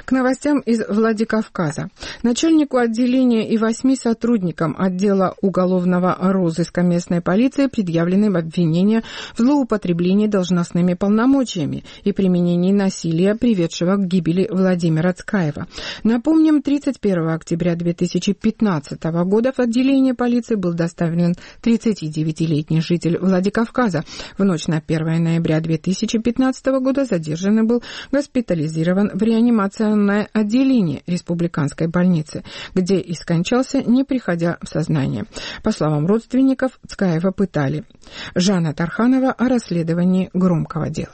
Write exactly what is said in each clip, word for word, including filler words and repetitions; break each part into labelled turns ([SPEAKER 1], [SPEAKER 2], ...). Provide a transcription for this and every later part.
[SPEAKER 1] К новостям из Владикавказа. Начальнику отделения и восьми сотрудникам отдела уголовного розыска местной полиции предъявлены обвинения в злоупотреблении должностными полномочиями и применении насилия, приведшего к гибели Владимира Цкаева. Напомним, тридцать первого октября две тысячи пятнадцатого года в отделение полиции был доставлен тридцатидевятилетний житель Владикавказа. В ночь на первое ноября две тысячи пятнадцатого года задержанный был госпитализирован в реанимационное отделение республиканской больницы, где и скончался, не приходя в сознание. По словам родственников, Цкаева пытали. Жанна Тарханова о расследовании громкого дела.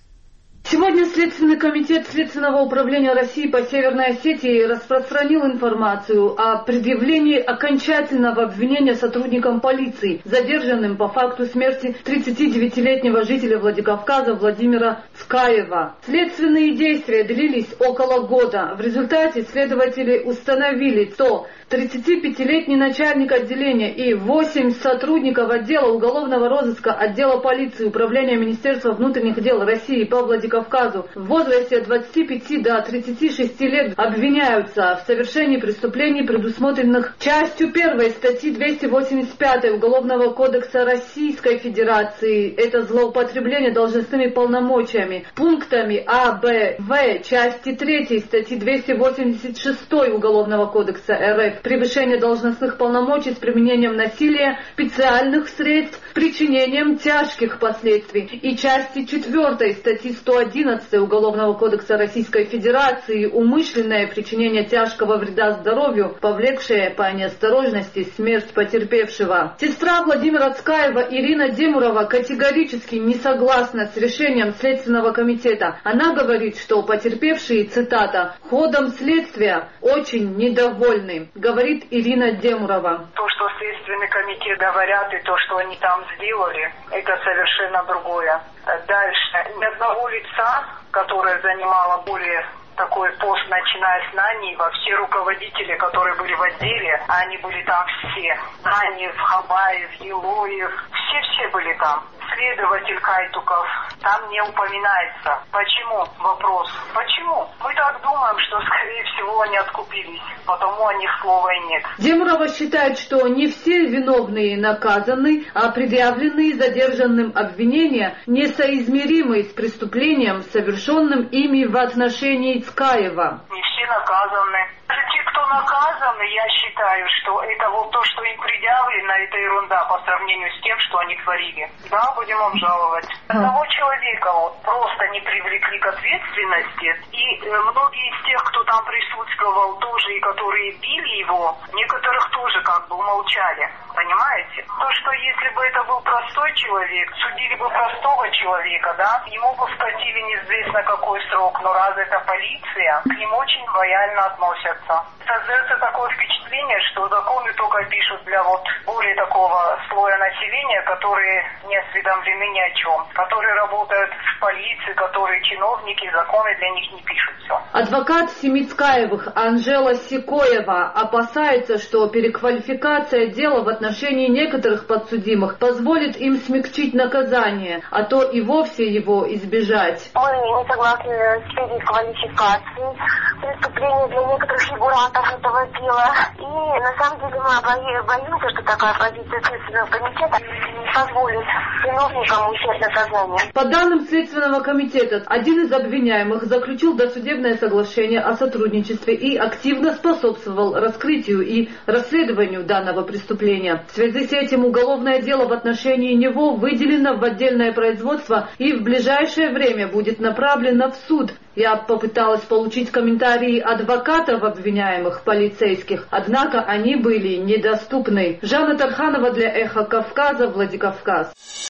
[SPEAKER 2] Сегодня Следственный комитет Следственного управления России по Северной Осетии распространил информацию о предъявлении окончательного обвинения сотрудникам полиции, задержанным по факту смерти тридцатидевятилетнего жителя Владикавказа Владимира Цкаева. Следственные действия длились около года. В результате следователи установили, что тридцатипятилетний начальник отделения и восемь сотрудников отдела уголовного розыска отдела полиции Управления Министерства внутренних дел России по Владикавказу в возрасте от двадцати пяти до тридцати шести лет обвиняются в совершении преступлений, предусмотренных частью первой статьи двести восемьдесят пять Уголовного кодекса Российской Федерации. Это злоупотребление должностными полномочиями. Пунктами А, Б, В части третьей статьи двести восемьдесят шесть Уголовного кодекса РФ. Превышение должностных полномочий с применением насилия, специальных средств, причинением тяжких последствий. И части четвертой статьи сто одиннадцать Уголовного кодекса Российской Федерации умышленное причинение тяжкого вреда здоровью, повлекшее по неосторожности смерть потерпевшего. Сестра Владимира Цкаева Ирина Демурова категорически не согласна с решением Следственного комитета. Она говорит, что потерпевшие, цитата, ходом следствия очень недовольны. Говорит Ирина Демурова.
[SPEAKER 3] То, что Следственный комитет говорят, и то, что они там сделали, это совершенно другое. Дальше. Ни одного лица, которое занимало более такой пост, начиная с Наньева, все руководители, которые были в отделе, они были там все. Наньев, Хабаев, Елоев, все-все были там. Следователь Кайтуков там не упоминается. Почему? Вопрос. Почему? Мы так думаем, что, скорее всего, они откупились, потому о них слова и нет.
[SPEAKER 2] Демурова считает, что не все виновные наказаны, а предъявленные задержанным обвинения несоизмеримы с преступлением, совершенным ими в отношении Цкаева.
[SPEAKER 3] Не все наказаны. Те, кто наказаны, я считаю, что это вот то, что им предъявлено, это ерунда по сравнению с тем, что они творили. Да, будем обжаловать. Одного человека вот просто не привлекли к ответственности, и многие из тех, кто там присутствовал тоже, и которые били его, некоторых тоже как бы умолчали. Понимаете? То, что если бы это был простой человек, судили бы простого человека, да, ему бы вкатили неизвестно какой срок, но раз это полиция, к ним очень лояльно относятся. Создается такое впечатление, что законы только пишут для вот более такого слоя населения, которые не осведомлены ни о чем, которые работают в полиции, которые чиновники, законы для них не пишутся.
[SPEAKER 2] Адвокат семьи Цкаевых Анжела Сикоева опасается, что переквалификация дела в отношении некоторых подсудимых позволит им смягчить наказание, а то и вовсе его избежать.
[SPEAKER 4] Мы не согласны с переквалификацией преступлений для некоторых фигурантов этого дела. И на самом деле мы боимся, что такая позиция Следственного комитета не позволит виновникам уйти наказания.
[SPEAKER 2] По данным Следственного комитета, один из обвиняемых заключил досудебное соглашение о сотрудничестве и активно способствовал раскрытию и расследованию данного преступления. В связи с этим уголовное дело в отношении него выделено в отдельное производство и в ближайшее время будет направлено в суд. Я попыталась получить комментарии адвокатов обвиняемых полицейских, однако они были недоступны. Жанна Тарханова для Эхо Кавказа, Владикавказ.